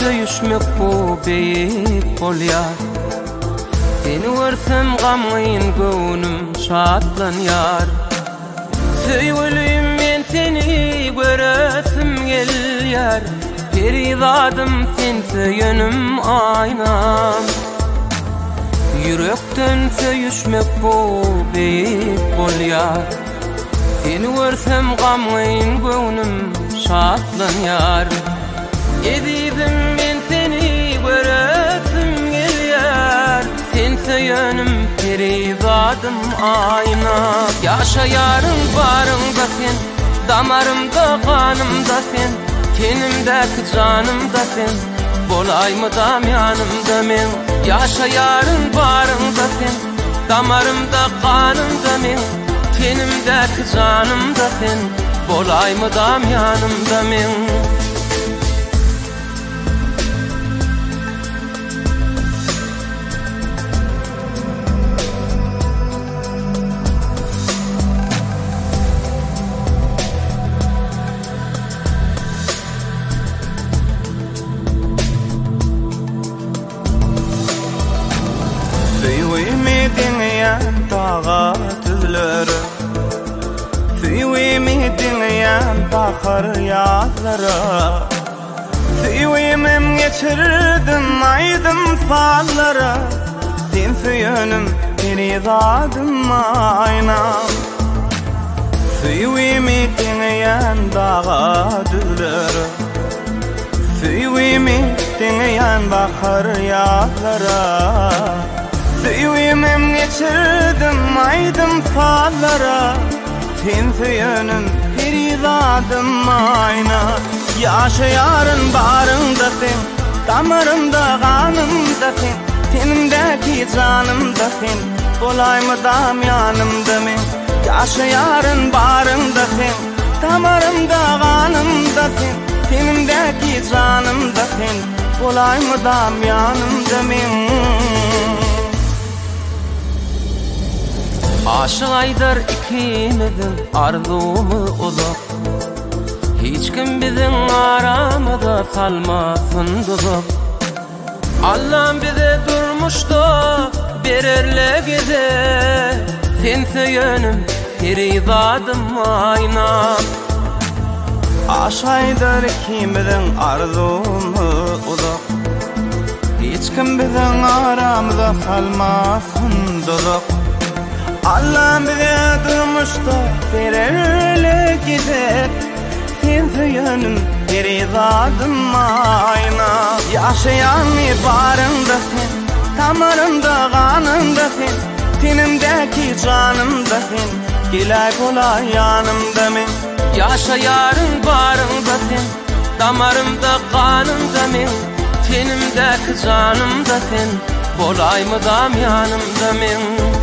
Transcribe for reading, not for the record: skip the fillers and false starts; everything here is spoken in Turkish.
söyüşmek bu beyik bolyar. Seni görsem gamyň göwnüm şadlanýar. Söýgülüm men seni göresim gelýär. Perizadym sen söýenim aynam. Yürekden söyüşmek bu beyik bolýar. Seni görsem gamyň göwnüm şadlanýar. Edibim men seni göresim gelýär. Sen söýenim perizadym ayna. Yaşaýarym barymda sen, damarymda kanymda sen, tenimdäki janymda sen, bolaýmydam ýanymda men. Yaşaýarym barymda sen, damarymda kanymda men, tenimdäki janymda sen, bolaýmydam ýanymda men. Dağa tüzlörü Süýwimi diňýän bahar ýazlara Süýwimim geçirdim aýdym fallara Sen süýenim perizadym ayna Süýwimi diňýän dağa tüzlörü Süýwimi diňýän bahar ýazlara Süýwimim geçirdim aýdym fallara Sen süýenim perizadym ayna Yaşaýaryn barymda sen, damarymda kanymda sen, tenimdäki janymda sen, bolaýmydam ýanymda men. Yaşaýaryn barymda sen, damarymda kanymda sen, tenimdäki janymda sen, bolaýmydam ýanymda men. Aşık aydar ikimizin arzumy uzak. Hiç kim bizim aramıza salmasın duzak. Allah'ım bize durmuşda bererlegide. Sen söýenim perizadym ayna. Aşık aydar ikimizin arzumy uzak. Hiç kim bizim aramıza salmasın duzak. Allah'ım bize durmuşda bererle gidip Sen söýenim perizadym ayna. Yaşaýarmy barymda sen, damarymda kanymda sen, tenimdäki janymda sen, gelä bolay ýanymda men. Yaşaýarym barymda sen, damarymda kanymda men, tenimdäki janymda sen, bolaýmydam ýanymda men.